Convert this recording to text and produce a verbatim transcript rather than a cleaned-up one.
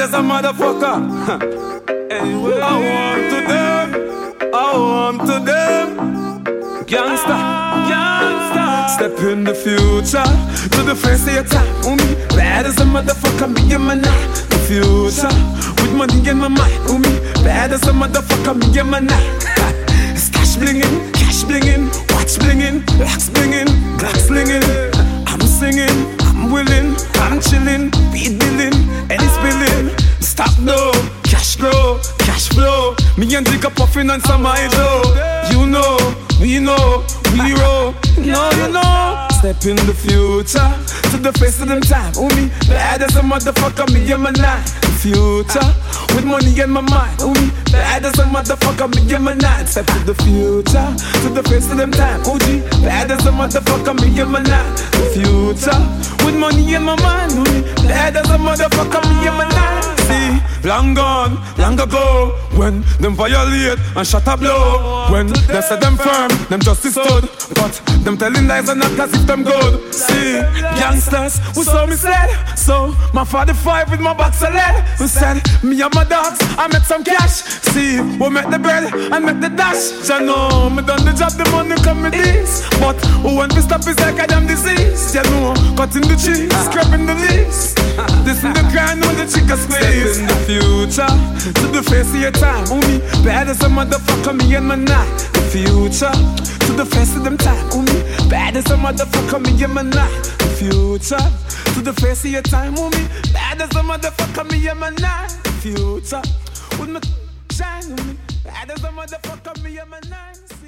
as a motherfucker. Anyway, I want to them, I want to them. Gangsta, gangsta. Step in the future, to the face of your time. Oh, me, bad as a motherfucker, me and my night. The future, with money in my mind. Oh, me, bad as a motherfucker, me and my night. It's cash blingin', cash blingin', watch blingin', locks blingin', glass blingin'. I'm singing, I'm willing, I'm chillin', beat billing, and it's billing. Stop no, cash grow, cash flow. Me and Dick are puffin' on some hydro. You know, we know, we roll. No, you know. Step in the future, to the face of them time. Oh, me, bad as a motherfucker, me and my night. The future, with money in my mind. Oh, me, bad as a motherfucker, me and my night. Step to the future, to the face of them time. Oh, G, bad as a motherfucker, me and my night. The future, with money in my mind. Oh, me, bad as a motherfucker, me and my night. See, long gone, long ago, when them violate and shut up blow. When they said them firm, them justice stood. But them telling lies and not as if them good. See, youngsters, who saw me said. So, my forty-five with my box of lead. Who said, me and my dogs, I met some cash. See, we met the bread and met the dash. You know, me done the job, the money come with this. But who want to stop is like a damn disease. You know, cutting the cheese, scraping the leaves. This is the grind when the chicken squeeze. In the future, to the face of your time. Oh, me, bad as a motherfucker, me and my night. The future, to the face of them time. Oh, me, bad as a motherfucker, me and my night. The future, to the face of your time. Oh, me, bad as a motherfucker, me and my night. The future, with my shine on me, bad as a motherfucker, me and my night.